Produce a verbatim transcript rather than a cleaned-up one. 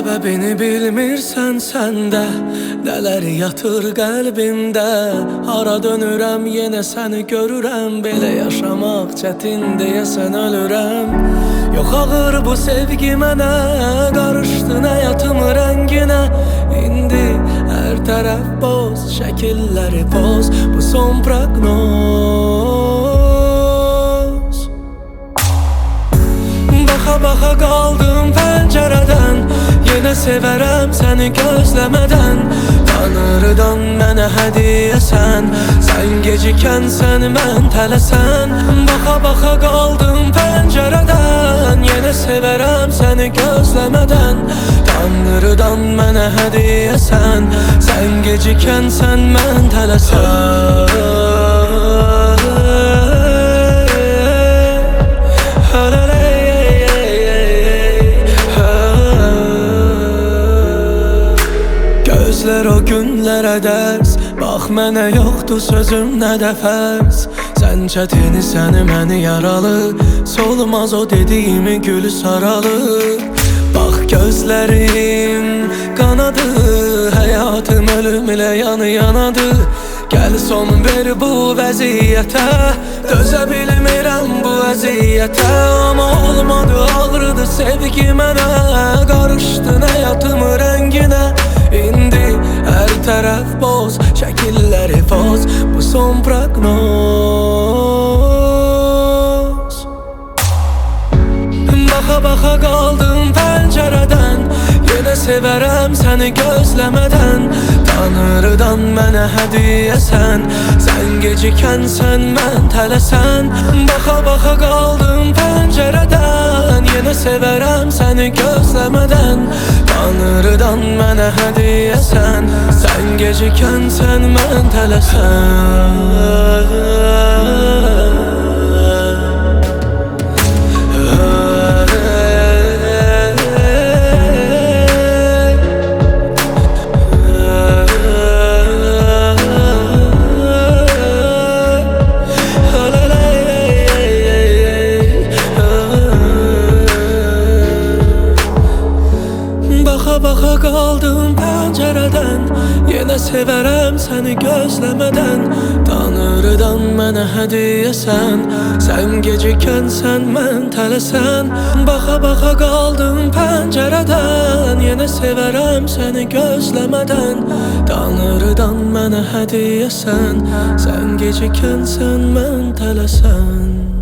Səbəbini bilmirsən səndə, nələr yatır qəlbimdə. Hara dönürəm yenə səni görürəm, belə yaşamaq çətin deyəsən ölürəm. Yox ağır bu sevgi mənə, qarışdın həyatım rənginə. İndi hər tərəf boz, şəkilləri poz, bu son proqnoz. Baxa baxa qaldım pəncərədən, yenə sevərəm səni gözləmədən. Tanrıdan mənə hədiyyəsən, sən gecikənsən mən tələsən. Baxa baxa qaldım pəncərədən, yenə sevərəm səni gözləmədən. Tanrıdan mənə hədiyyəsən, sən gecikənsən mən tələsən. Gözlər o günlərə dərs, bax mənə yoxdur sözüm nə də fərs. Sən çətini səni məni yaralı, solmaz o dediyimi gülü saralı. Bax gözlərim qanadı, həyatım ölüm ilə yanı yanadı. Gəl son ver bu vəziyyətə, dözə bilmirəm bu əziyyətə. Amma olmadı ağrıdı sevgi mənə, qarışdın həyatım rənginə. İndi hər tərəf boz, şəkilləri poz, bu son proqnoz. Baxa baxa qaldım pəncərədən, yenə sevərəm səni gözləmədən. Tanrıdan mənə hədiyyəsən, sən gecikənsən mən tələsən. Baxa baxa qaldım pəncərədən, yenə sevərəm səni gözləmədən. Tanrıdan mənə hədiyyəsən, sən gecikənsən mən tələsən. Baxa baxa qaldım pəncərədən, yenə sevərəm səni gözləmədən. Tanrıdan mənə hədiyyəsən, sən gecikənsən mən tələsən. Baxa baxa qaldım pəncərədən, yenə sevərəm səni gözləmədən. Tanrıdan mənə hədiyyəsən, sən gecikənsən mən tələsən.